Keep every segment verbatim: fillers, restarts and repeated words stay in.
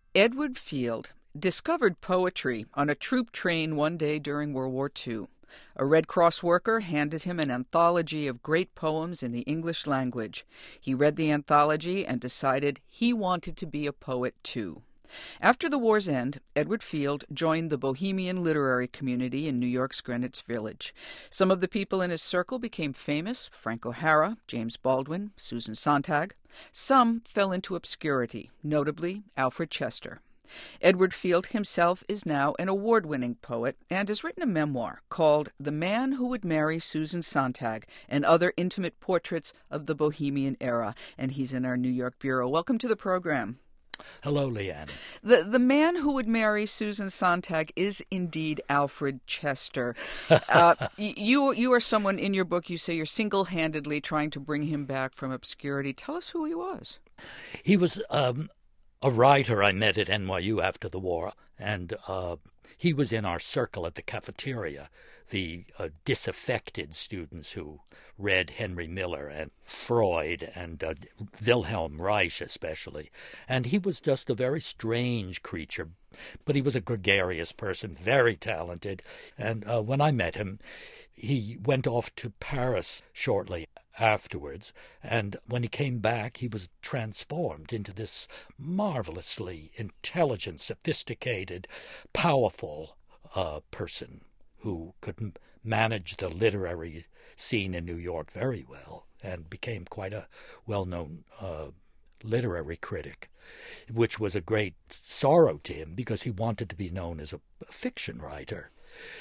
Edward Field discovered poetry on a troop train one day during World War Two. A Red Cross worker handed him an anthology of great poems in the English language. He read the anthology and decided he wanted to be a poet too. After the war's end, Edward Field joined the Bohemian literary community in New York's Greenwich Village. Some of the people in his circle became famous: Frank O'Hara, James Baldwin, Susan Sontag. Some fell into obscurity, notably Alfred Chester. Edward Field himself is now an award-winning poet and has written a memoir called The Man Who Would Marry Susan Sontag and Other Intimate Portraits of the Bohemian Era, and he's in our New York bureau. Welcome to the program. Hello, Leanne. The the man who would marry Susan Sontag is indeed Alfred Chester. Uh, you you are someone in your book, you say you're single-handedly trying to bring him back from obscurity. Tell us who he was. He was um, a writer I met at N Y U after the war, and uh, he was in our circle at the cafeteria, the uh, disaffected students who read Henry Miller and Freud and uh, Wilhelm Reich especially. And he was just a very strange creature, but he was a gregarious person, very talented. And uh, when I met him, he went off to Paris shortly afterwards, and when he came back, he was transformed into this marvelously intelligent, sophisticated, powerful uh, person who could m- manage the literary scene in New York very well and became quite a well-known uh, literary critic, which was a great sorrow to him because he wanted to be known as a, a fiction writer.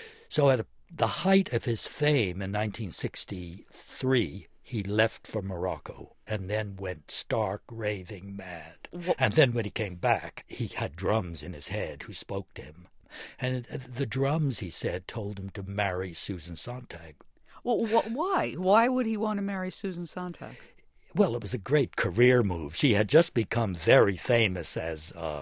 So at a, the height of his fame in nineteen sixty-three, he left for Morocco and then went stark raving mad. What? And then when he came back, he had drums in his head who spoke to him. And the drums, he said, told him to marry Susan Sontag. Well, wh- why? Why would he want to marry Susan Sontag? Well, it was a great career move. She had just become very famous as uh,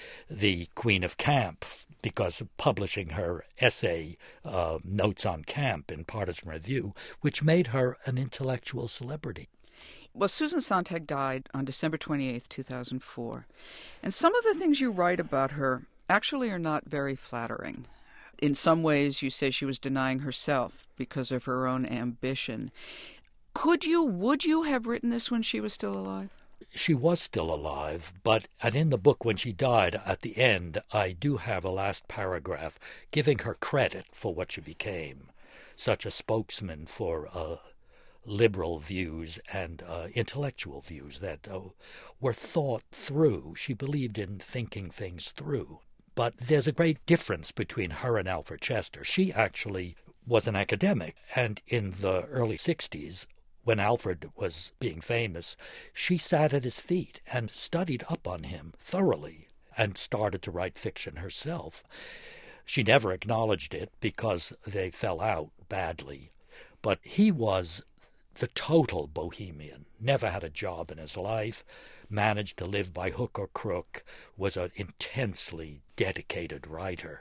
the Queen of Camp because of publishing her essay, uh, Notes on Camp, in Partisan Review, which made her an intellectual celebrity. Well, Susan Sontag died on December twenty-eighth, two thousand four. And some of the things you write about her actually are not very flattering. In some ways, you say she was denying herself because of her own ambition. Could you, would you have written this when she was still alive? She was still alive, but and in the book when she died, at the end, I do have a last paragraph giving her credit for what she became, such a spokesman for uh, liberal views and uh, intellectual views that uh, were thought through. She believed in thinking things through. But there's a great difference between her and Alfred Chester. She actually was an academic, and in the early sixties, when Alfred was being famous, she sat at his feet and studied up on him thoroughly and started to write fiction herself. She never acknowledged it because they fell out badly, but he was the total bohemian, never had a job in his life, managed to live by hook or crook, was an intensely dedicated writer,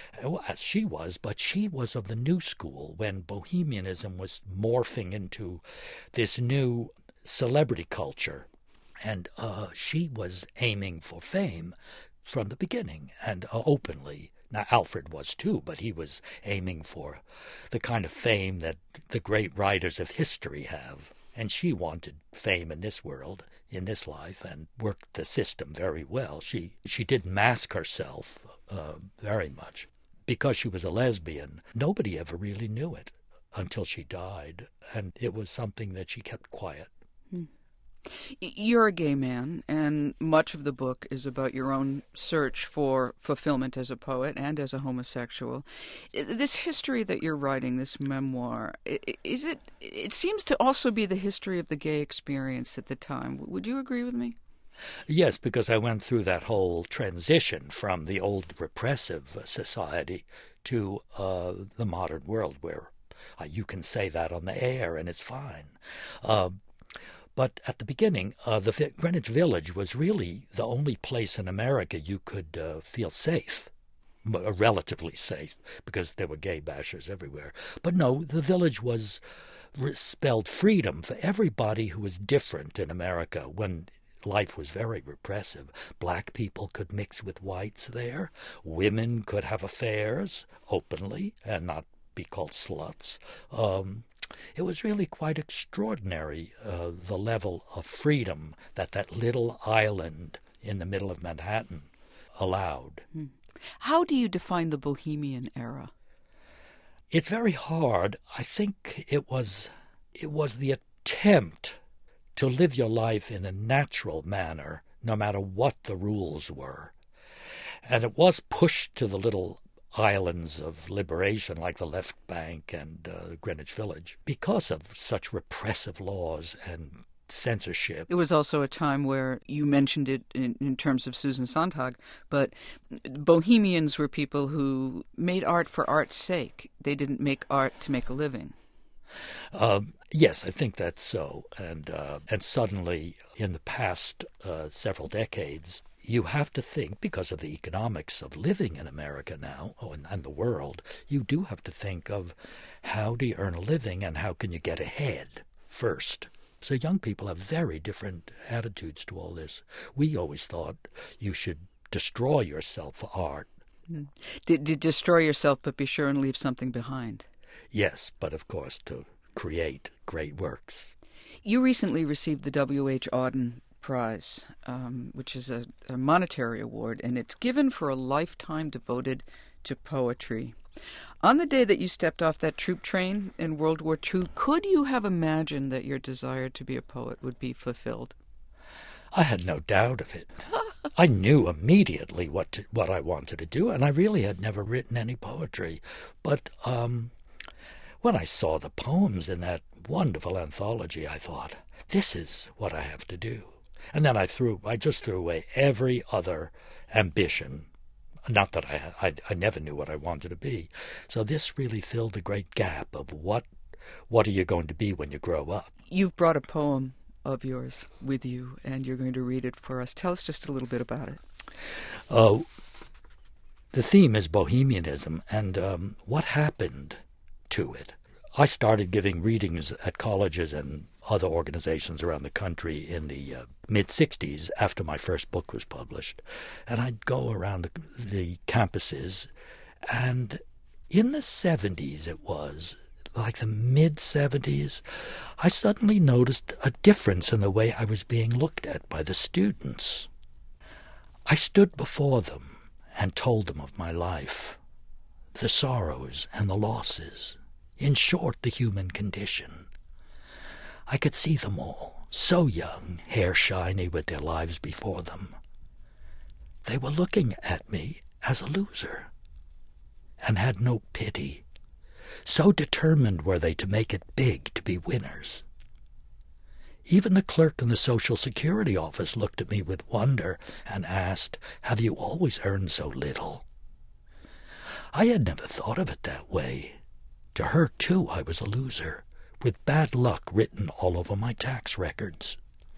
as she was, but she was of the new school when bohemianism was morphing into this new celebrity culture. And uh, she was aiming for fame from the beginning and uh, openly. Now, Alfred was too, but he was aiming for the kind of fame that the great writers of history have. And she wanted fame in this world, in this life, and worked the system very well. She she did mask herself uh, very much. Because she was a lesbian, nobody ever really knew it until she died, and it was something that she kept quiet. Hmm. You're a gay man, and much of the book is about your own search for fulfillment as a poet and as a homosexual. This history that you're writing, this memoir, is it? It seems to also be the history of the gay experience at the time. Would you agree with me? Yes, because I went through that whole transition from the old repressive society to uh, the modern world where uh, you can say that on the air and it's fine. Uh, But at the beginning, uh, the Greenwich Village was really the only place in America you could uh, feel safe, relatively safe, because there were gay bashers everywhere. But no, the Village was spelled freedom for everybody who was different in America when life was very repressive. Black people could mix with whites there. Women could have affairs openly and not be called sluts. Um, it was really quite extraordinary, uh, the level of freedom that that little island in the middle of Manhattan allowed. Hmm. How do you define the Bohemian era? It's very hard. I think it was it was the attempt to live your life in a natural manner, no matter what the rules were. And it was pushed to the little islands of liberation like the Left Bank and uh, Greenwich Village because of such repressive laws and censorship. It was also a time where, you mentioned it in, in terms of Susan Sontag, but Bohemians were people who made art for art's sake. They didn't make art to make a living. Um, yes, I think that's so. And uh, and suddenly, in the past uh, several decades, you have to think, because of the economics of living in America now, oh, and, and the world, you do have to think of how do you earn a living and how can you get ahead first. So young people have very different attitudes to all this. We always thought you should destroy yourself for art. Mm. Did, did destroy yourself, but be sure and leave something behind. Yes, but of course to create great works. You recently received the W H Auden Prize, um, which is a, a monetary award, and it's given for a lifetime devoted to poetry. On the day that you stepped off that troop train in World War Two, could you have imagined that your desire to be a poet would be fulfilled? I had no doubt of it. I knew immediately what to, what I wanted to do, and I really had never written any poetry. But um, when I saw the poems in that wonderful anthology, I thought, this is what I have to do. And then I threw, I just threw away every other ambition. Not that I, I, I never knew what I wanted to be. So this really filled a great gap of what, what are you going to be when you grow up? You've brought a poem of yours with you, and you're going to read it for us. Tell us just a little bit about it. Uh, the theme is bohemianism, and um, what happened to it. I started giving readings at colleges and other organizations around the country in the uh, mid-sixties after my first book was published. And I'd go around the, the campuses, and in the seventies it was, like the mid-seventies, I suddenly noticed a difference in the way I was being looked at by the students. I stood before them and told them of my life, the sorrows and the losses, in short, the human condition. I could see them all, so young, hair shiny with their lives before them. They were looking at me as a loser, and had no pity. So determined were they to make it big, to be winners. Even the clerk in the Social Security office looked at me with wonder and asked, "Have you always earned so little?" I had never thought of it that way. To her, too, I was a loser, with bad luck written all over my tax records.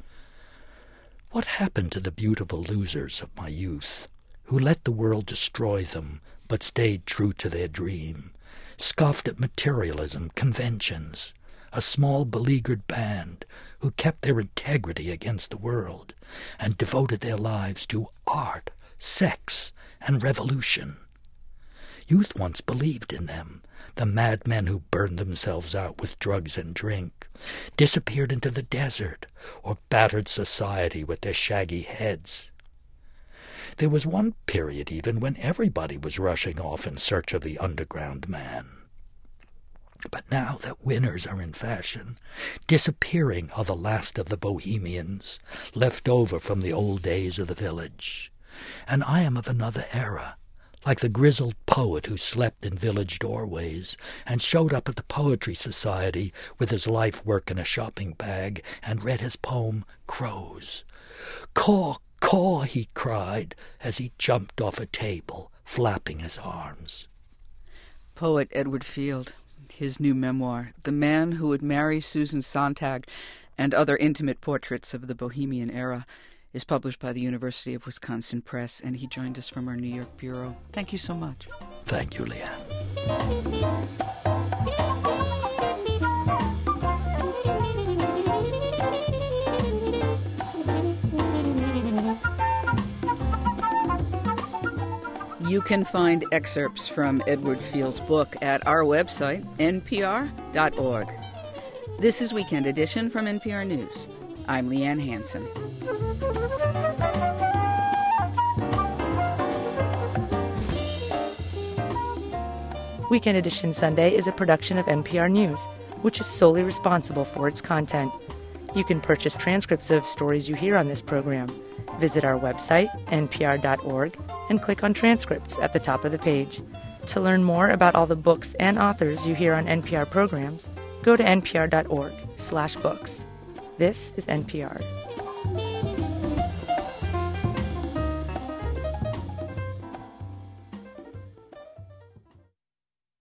What happened to the beautiful losers of my youth, who let the world destroy them, but stayed true to their dream, scoffed at materialism, conventions, a small beleaguered band who kept their integrity against the world and devoted their lives to art, sex, and revolution? Youth once believed in them, the madmen who burned themselves out with drugs and drink, disappeared into the desert, or battered society with their shaggy heads. There was one period even when everybody was rushing off in search of the underground man. But now that winners are in fashion, disappearing are the last of the bohemians, left over from the old days of the village. And I am of another era, like the grizzled poet who slept in village doorways and showed up at the Poetry Society with his life work in a shopping bag and read his poem, Crows. "Caw, caw," he cried as he jumped off a table, flapping his arms. Poet Edward Field, his new memoir, The Man Who Would Marry Susan Sontag, and Other Intimate Portraits of the Bohemian Era, is published by the University of Wisconsin Press, and he joined us from our New York bureau. Thank you so much. Thank you, Leanne. You can find excerpts from Edward Field's book at our website, n p r dot org. This is Weekend Edition from N P R News. I'm Leanne Hansen. Weekend Edition Sunday is a production of N P R News, which is solely responsible for its content. You can purchase transcripts of stories you hear on this program. Visit our website, n p r dot org, and click on Transcripts at the top of the page. To learn more about all the books and authors you hear on N P R programs, go to n p r dot org slash books. This is N P R.